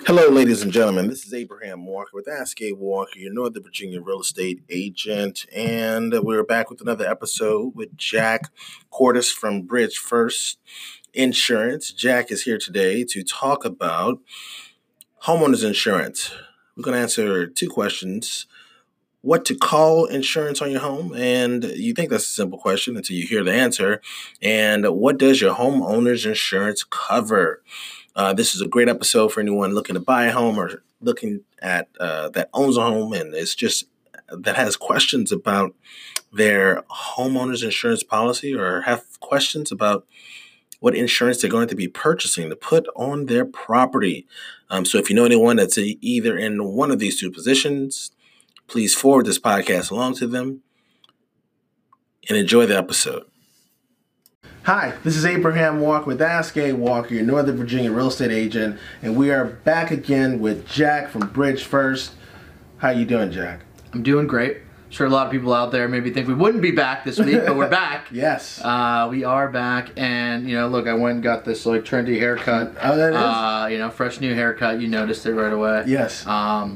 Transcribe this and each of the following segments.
Hello, ladies and gentlemen. This is Abraham Walker with Ask Abe Walker, your Northern Virginia real estate agent. And we're back with another episode with Jack Cordes from Bridge First Insurance. Jack is here today to talk about homeowners insurance. We're going to answer two questions. What to call insurance on your home? And you think that's a simple question until you hear the answer. And what does your homeowner's insurance cover? This is a great episode for anyone looking to buy a home or looking at that owns a home and it's just that has questions about their homeowner's insurance policy or have questions about what insurance they're going to be purchasing to put on their property. So if you know anyone that's either in one of these two positions, please forward this podcast along to them and enjoy the episode. Hi, this is Abraham Walker with Ask Abe Walker, your Northern Virginia real estate agent, and we are back again with Jack from Bridge First. How you doing, Jack? I'm doing great. Sure, a lot of people out there maybe think we wouldn't be back this week, but we're back. Yes. We are back, and look, I went and got this like trendy haircut. Oh, that is? Fresh new haircut. You noticed it right away. Yes.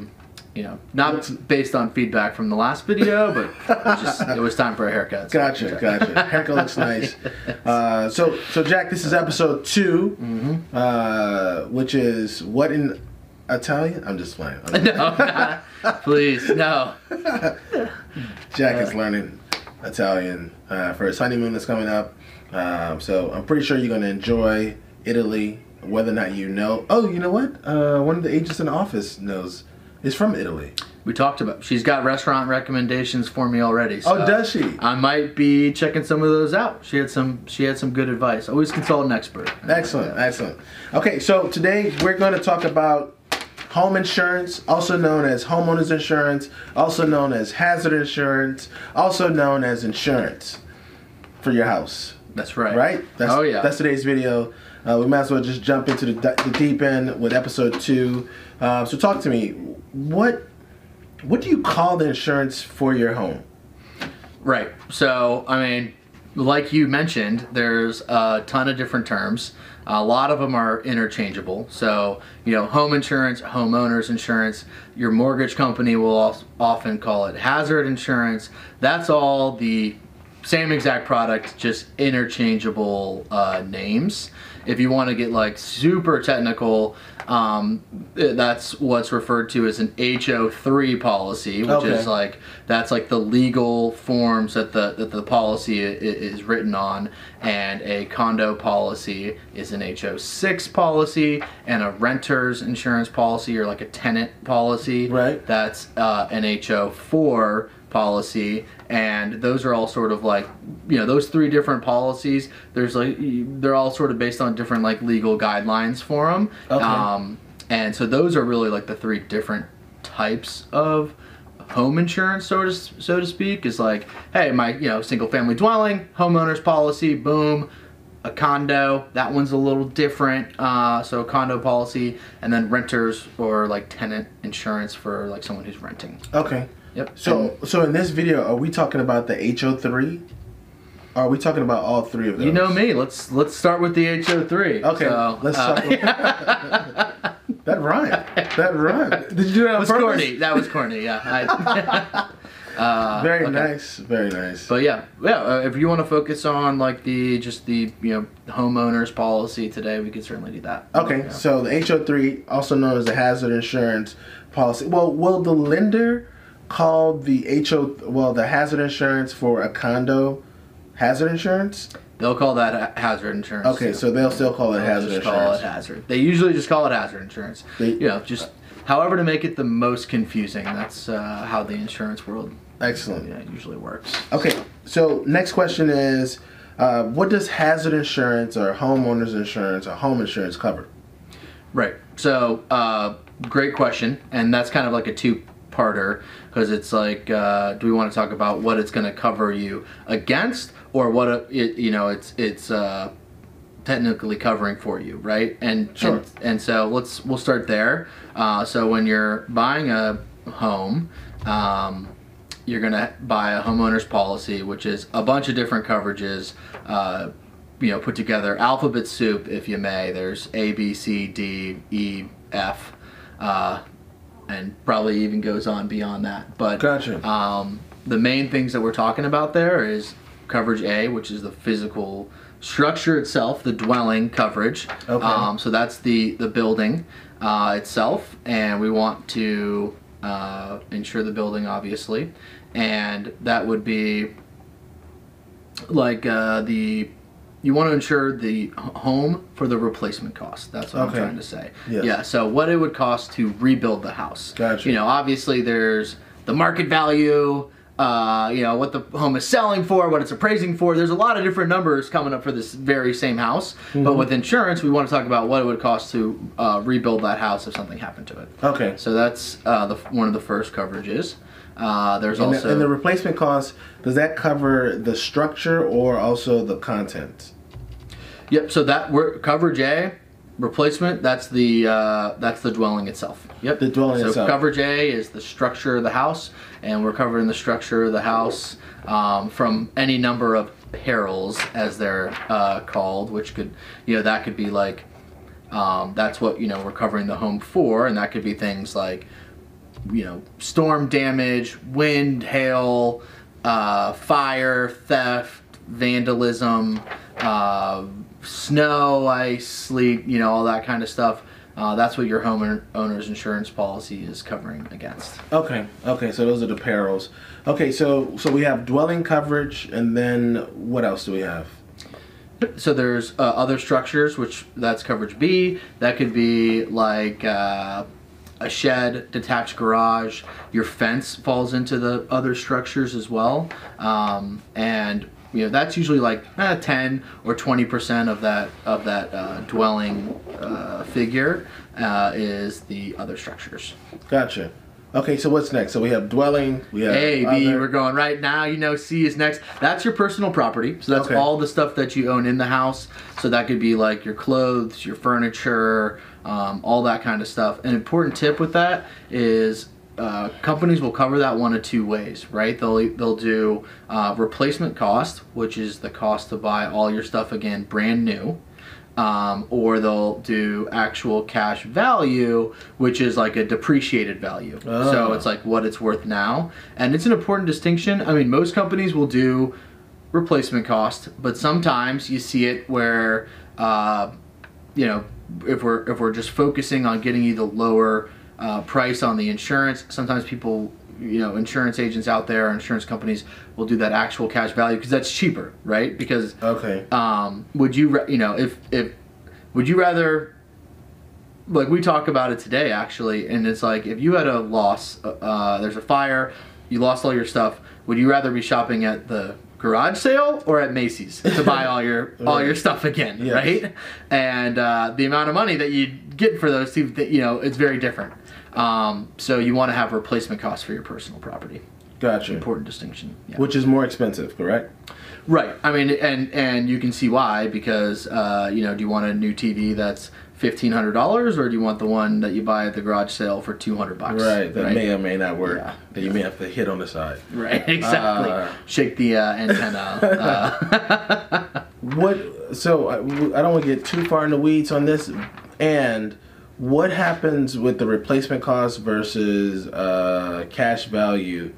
Not based on feedback from the last video, but it was time for a haircut. So gotcha. Haircut looks nice. So Jack, this is episode 2, which is what in Italian? I'm just playing. No, please, no. Jack is learning Italian for his honeymoon that's coming up. So I'm pretty sure you're going to enjoy Italy, whether or not you know. Oh, you know what? One of the agents in the office knows. Is from Italy. We talked about. She's got restaurant recommendations for me already. So oh, does she? I might be checking some of those out. She had some good advice. Always consult an expert. Excellent. Okay, so today we're going to talk about home insurance, also known as homeowners insurance, also known as hazard insurance, also known as insurance for your house. That's right. Right? That's today's video. We might as well just jump into the deep end with episode 2. So talk to me. What do you call the insurance for your home? Right. So, I mean, like you mentioned, there's a ton of different terms. A lot of them are interchangeable. So, home insurance, homeowners insurance, your mortgage company will often call it hazard insurance. That's all the same exact product, just interchangeable names. If you want to get like super technical, that's what's referred to as an HO3 policy, which is that's like the legal forms that the policy is written on, and a condo policy is an HO6 policy, and a renter's insurance policy or like a tenant policy, right? That's an HO4 policy, and those are all sort of like, those 3 different policies, they're all sort of based on different like legal guidelines for them. Okay. And so those are really like the 3 different types of home insurance, so to speak. Is like, hey, my single family dwelling, homeowners policy, boom. A condo, that one's a little different, so a condo policy, and then renters or like tenant insurance for like someone who's renting. Okay. Yep. So in this video, are we talking about the HO3? Or are we talking about all 3 of those? You know me. Let's start with the HO3. Okay. So, let's start with that rhymed. Did you do that on purpose? Corny. That was corny. Yeah. Very nice. But yeah. If you want to focus on like the homeowners policy today, we could certainly do that. Okay. So the HO3, also known as the hazard insurance policy. Well, will the lender call the the hazard insurance for a condo hazard insurance? They'll call that hazard insurance. Okay, too. So they'll still call it hazard insurance. Call it hazard. They usually just call it hazard insurance. Just however to make it the most confusing. That's how the insurance world usually works. Okay, so next question is, what does hazard insurance or homeowners insurance or home insurance cover? Right. So great question, and that's kind of like a two-parter, because it's like, do we want to talk about what it's going to cover you against, or what it's technically covering for you, right? And sure. And so we'll start there. So when you're buying a home, you're gonna buy a homeowner's policy, which is a bunch of different coverages, put together, alphabet soup, if you may. There's A, B, C, D, E, F. and probably even goes on beyond that. But Gotcha. The main things that we're talking about there is coverage A, which is the physical structure itself, the dwelling coverage. Okay. So that's the building itself, and we want to insure the building, obviously, and that would be like you want to insure the home for the replacement cost. That's what I'm trying to say. Yes. Yeah. So what it would cost to rebuild the house. Gotcha. You know, obviously there's the market value. You know, what the home is selling for, what it's appraising for. There's a lot of different numbers coming up for this very same house. But with insurance, we want to talk about what it would cost to rebuild that house if something happened to it. Okay. So that's one of the first coverages. There's And also the replacement cost, does that cover the structure or also the content? Yep. So coverage A, replacement. That's the dwelling itself. Yep. The dwelling itself. So coverage A is the structure of the house, and we're covering the structure of the house from any number of perils, as they're called, which could, that could be like, that's what we're covering the home for, and that could be things like, storm damage, wind, hail, fire, theft, vandalism, snow, ice, sleet, all that kind of stuff. That's what your homeowner's insurance policy is covering against. Okay, so those are the perils. Okay, so we have dwelling coverage, and then what else do we have? So there's other structures, which that's coverage B. That could be like a shed, detached garage. Your fence falls into the other structures as well, and that's usually like 10 or 20% of that dwelling figure is the other structures. Gotcha. Okay, so what's next? So we have dwelling, we have A, other. B, we're going right now. C is next. That's your personal property. So that's all the stuff that you own in the house. So that could be like your clothes, your furniture, all that kind of stuff. An important tip with that is companies will cover that one of two ways, right? They'll do replacement cost, which is the cost to buy all your stuff again brand new, or they'll do actual cash value, which is like a depreciated value. Oh. So it's like what it's worth now, and it's an important distinction. I mean, most companies will do replacement cost, but sometimes you see it where if we're just focusing on getting you the lower price on the insurance, sometimes people, insurance agents out there, insurance companies will do that actual cash value because that's cheaper, right? Because would you rather, like we talk about it today actually, and it's like if you had a loss, there's a fire, you lost all your stuff, would you rather be shopping at the garage sale or at Macy's to buy all your stuff again, right? And the amount of money that you get for those two, it's very different. So you want to have replacement costs for your personal property. Gotcha. Important distinction. Yeah. Which is more expensive, correct? Right. I mean, and you can see why, because do you want a new TV that's $1,500, or do you want the one that you buy at the garage sale for $200? Right. That may or may not work. Yeah. That you may have to hit on the side. Right. Exactly. Shake the antenna. So I don't want to get too far in the weeds on this. And what happens with the replacement cost versus cash value?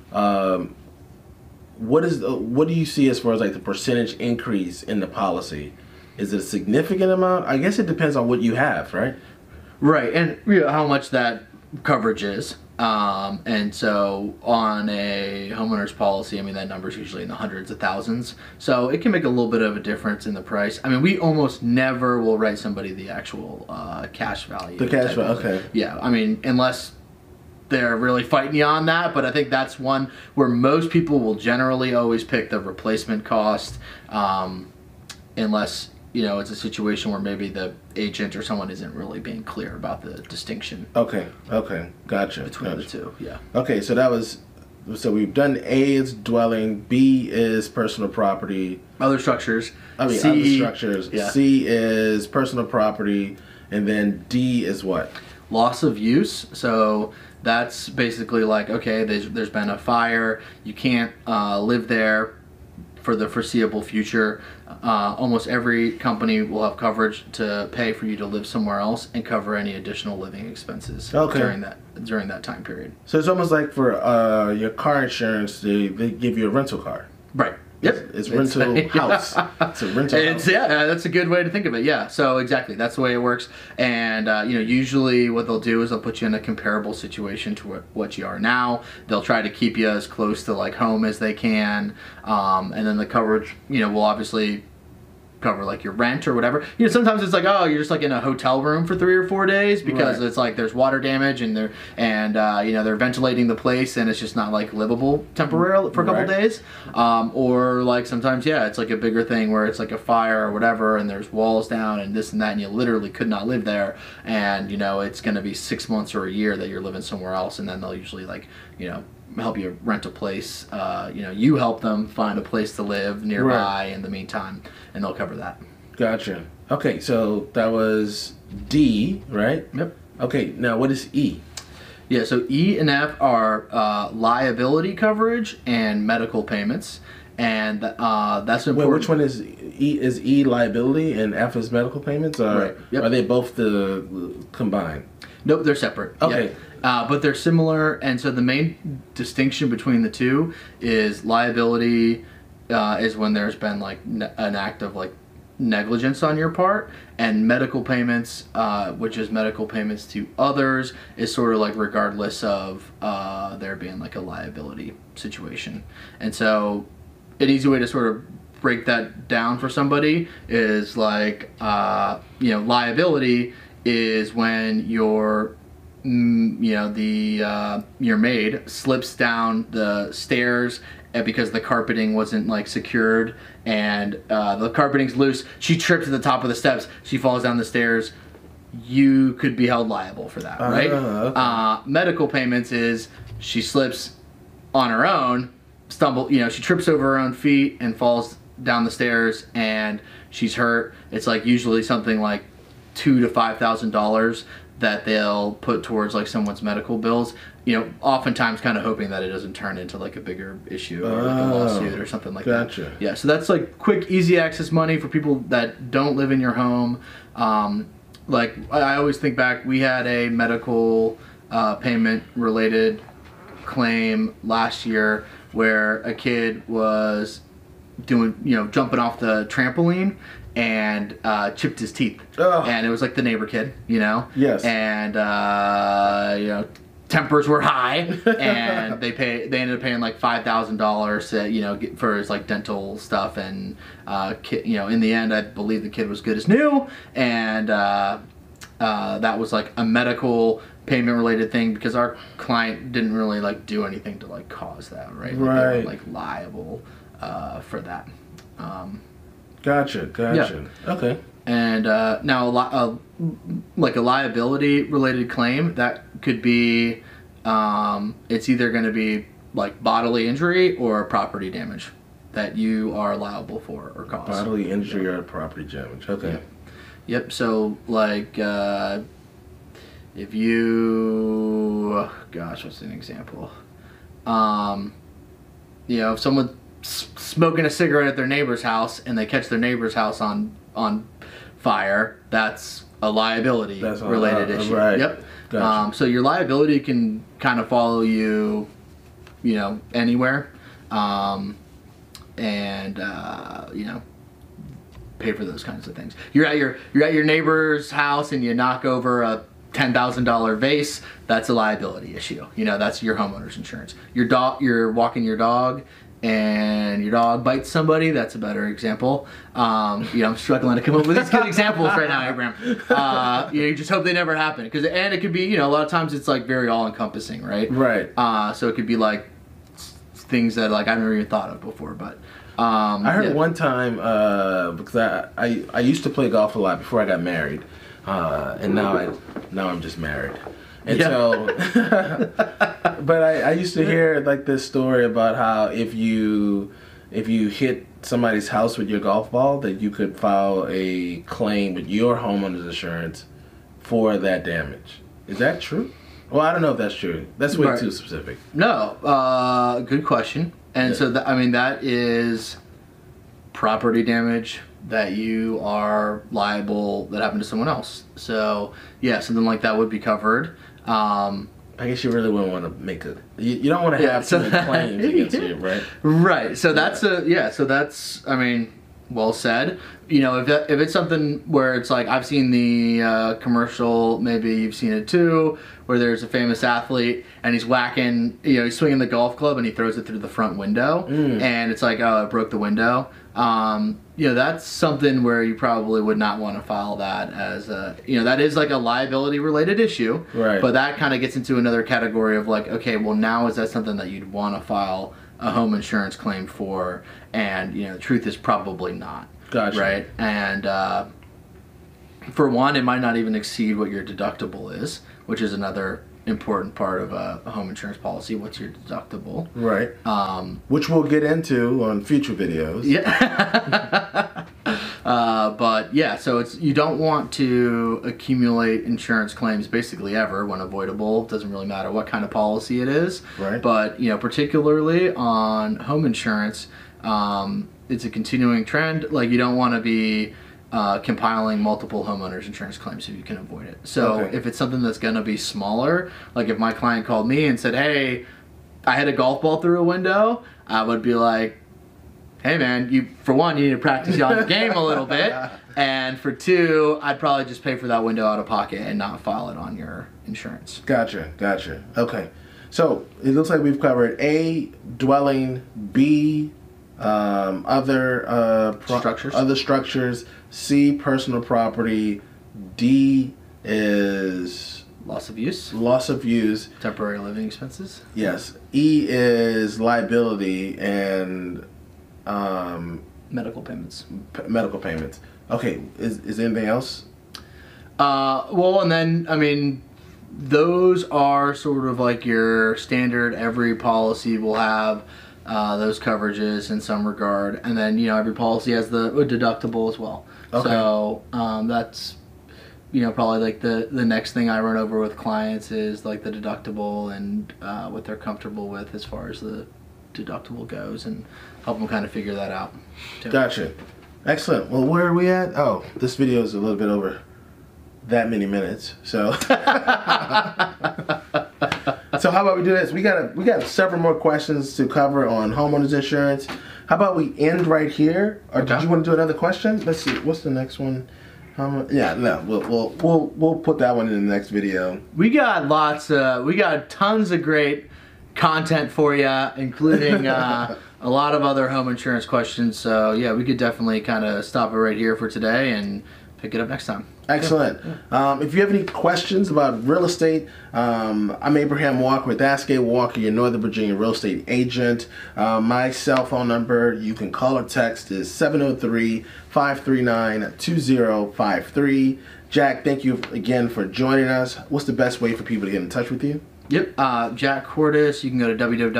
What do you see as far as like the percentage increase in the policy? Is it a significant amount? I guess it depends on what you have, right? Right, and how much that coverage is. And so on a homeowner's policy, I mean, that number's usually in the hundreds of thousands. So it can make a little bit of a difference in the price. I mean, we almost never will write somebody the actual cash value. The cash value, okay. Yeah, I mean, unless they're really fighting you on that, but I think that's one where most people will generally always pick the replacement cost, unless it's a situation where maybe the agent or someone isn't really being clear about the distinction. Okay, gotcha. Between the two, yeah. Okay, so we've done A is dwelling, B is personal property. Other structures. Other structures. Yeah. C is personal property, and then D is what? Loss of use. So that's basically like, okay, there's been a fire, you can't live there for the foreseeable future. Almost every company will have coverage to pay for you to live somewhere else and cover any additional living expenses during that time period. So it's almost like for your car insurance, they give you a rental car. Right. Yep. It's rental house. It's a rental house. Yeah, that's a good way to think of it. Yeah. So exactly, that's the way it works. And usually what they'll do is they'll put you in a comparable situation to what you are now. They'll try to keep you as close to like home as they can, and then the coverage, will obviously cover like your rent or whatever. Sometimes it's like, oh, you're just like in a hotel room for 3 or 4 days because it's like there's water damage and they're ventilating the place and it's just not like livable temporarily for a couple days. Or like sometimes it's like a bigger thing where it's like a fire or whatever and there's walls down and this and that and you literally could not live there and it's going to be 6 months or a year that you're living somewhere else, and then they'll usually like help you rent a place. You help them find a place to live nearby in the meantime, and they'll cover that. Gotcha. Okay, so that was D, right? Yep. Okay, now what is E? Yeah, so E and F are liability coverage and medical payments, and that's important. Wait, which one is E? Is E liability and F is medical payments? Or are they both combined? Nope, they're separate. Okay. But they're similar, and so the main distinction between the two is liability is when there's been like an act of like negligence on your part, and medical payments, which is medical payments to others, is sort of like regardless of there being like a liability situation. And so an easy way to sort of break that down for somebody is like liability is when your maid slips down the stairs because the carpeting wasn't like secured and the carpeting's loose. She trips at the top of the steps. She falls down the stairs. You could be held liable for that, right? Okay. Medical payments is she slips on her own, she trips over her own feet and falls down the stairs and she's hurt. It's like usually something like $2,000 to $5,000 that they'll put towards like someone's medical bills, oftentimes kind of hoping that it doesn't turn into like a bigger issue or like a lawsuit or something like that. Yeah, so that's like quick, easy access money for people that don't live in your home. Like I always think back, we had a medical payment related claim last year where a kid was jumping off the trampoline and chipped his teeth. And it was like the neighbor kid, Yes. And tempers were high, and they ended up paying like $5,000 for his like dental stuff, and in the end I believe the kid was good as new, and that was like a medical payment related thing because our client didn't really like do anything to like cause that, right? Like, they were like liable for that. Gotcha. Yeah. Okay. And now like a liability related claim, that could be it's either going to be like bodily injury or property damage that you are liable for or cause. Bodily injury or property damage. Okay. Yep. So like if you, what's an example? If someone smoking a cigarette at their neighbor's house and they catch their neighbor's house on fire, that's a liability related issue. Right. Yep. Gotcha. So your liability can kind of follow you, anywhere, and pay for those kinds of things. You're at your neighbor's house and you knock over a $10,000 vase. That's a liability issue. That's your homeowner's insurance. You're walking your dog and your dog bites somebody. That's a better example. I'm struggling to come up with these good examples right now, Abraham. You just hope they never happen, and it could be, a lot of times it's like very all-encompassing, right? Right. So it could be like things that like I've never even thought of before, but I heard one time because I used to play golf a lot before I got married, and now I'm just married. And so, but I used to hear like this story about how if you hit somebody's house with your golf ball, that you could file a claim with your homeowner's insurance for that damage. Is that true? Well, I don't know if that's true. That's way too specific. No, good question. And so that is property damage that you are liable that happened to someone else. So yeah, something like that would be covered. I guess you really wouldn't want to make it. You don't want to have too many claims against you, right? Right. So that's So that's. I mean, well said. You know, if it's something where it's like I've seen the commercial, maybe you've seen it too, where there's a famous athlete and he's whacking. You know, he's swinging the golf club and he throws it through the front window, and it's like, oh, it broke the window. You know, that's something where you probably would not want to file that as a, you know, that is like a liability related issue. Right. But that kind of gets into another category of like, okay, well now is that something that you'd want to file a home insurance claim for? And, you know, the truth is probably not. Gotcha. Right. And, for one, it might not even exceed what your deductible is, which is another important part of a home insurance policy. What's your deductible? Right. Which we'll get into on future videos. Yeah. But yeah, so you don't want to accumulate insurance claims basically ever when avoidable. It doesn't really matter what kind of policy it is. Right. But, you know, particularly on home insurance, it's a continuing trend. Like, you don't want to be compiling multiple homeowners insurance claims if you can avoid it. So if it's something that's going to be smaller, like if my client called me and said, hey, I had a golf ball through a window, I would be like, hey man, for one, you need to practice on the game a little bit. And for two, I'd probably just pay for that window out of pocket and not file it on your insurance. Gotcha. Okay. So it looks like we've covered A, dwelling, B, other structures, C, personal property, D is loss of use, temporary living expenses. Yes. E is liability and medical payments. Okay. Is there anything else? Well, and then I mean, those are sort of like your standard. Every policy will have those coverages in some regard, and then, you know, every policy has a deductible as well. Okay. So that's, you know, probably like the next thing I run over with clients is like the deductible and what they're comfortable with as far as the deductible goes, and help them kind of figure that out too. Gotcha. Excellent. Well, where are we at? Oh, this video is a little bit over that many minutes. So so how about we do this? We got several more questions to cover on homeowners insurance. How about we end right here? Or did you want to do another question? Let's see. What's the next one? We'll put that one in the next video. We got tons of great content for you, including a lot of other home insurance questions. So yeah, we could definitely kind of stop it right here for today and pick it up next time. Excellent. If you have any questions about real estate, I'm Abraham Walker with Ask A. Walker, your Northern Virginia real estate agent. My cell phone number, you can call or text, is 703-539-2053. Jack, thank you again for joining us. What's the best way for people to get in touch with you? Yep, Jack Cordes. You can go to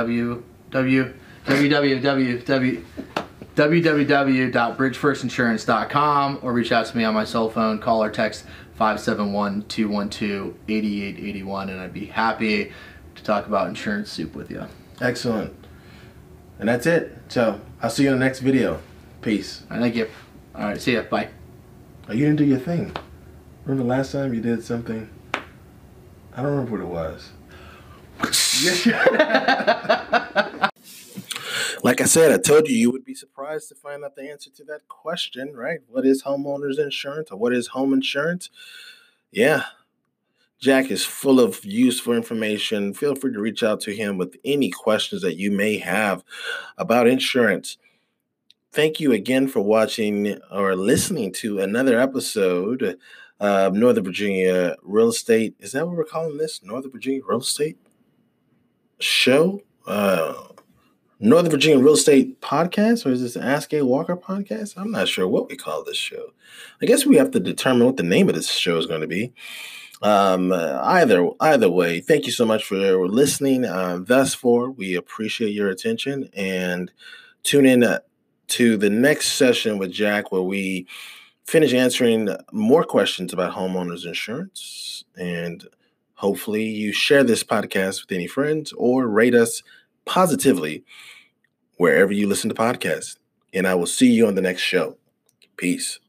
www.bridgefirstinsurance.com or reach out to me on my cell phone, call or text 571-212-8881, and I'd be happy to talk about insurance soup with you. Excellent. And that's it. So I'll see you in the next video. Peace. Thank you. All right, see ya. Bye. Oh, you didn't do your thing. Remember last time you did something? I don't remember what it was. Like I said, I told you would be surprised to find out the answer to that question, right? What is homeowners insurance, or what is home insurance? Yeah, Jack is full of useful information. Feel free to reach out to him with any questions that you may have about insurance. Thank you again for watching or listening to another episode of Northern Virginia Real Estate. Is that what we're calling this? Northern Virginia Real Estate Show? Northern Virginia Real Estate Podcast, or is this an Ask A. Walker podcast? I'm not sure what we call this show. I guess we have to determine what the name of this show is going to be. Either way, thank you so much for listening thus far. We appreciate your attention, and tune in to the next session with Jack, where we finish answering more questions about homeowners insurance. And hopefully you share this podcast with any friends or rate us positively wherever you listen to podcasts. and I will see you on the next show. Peace.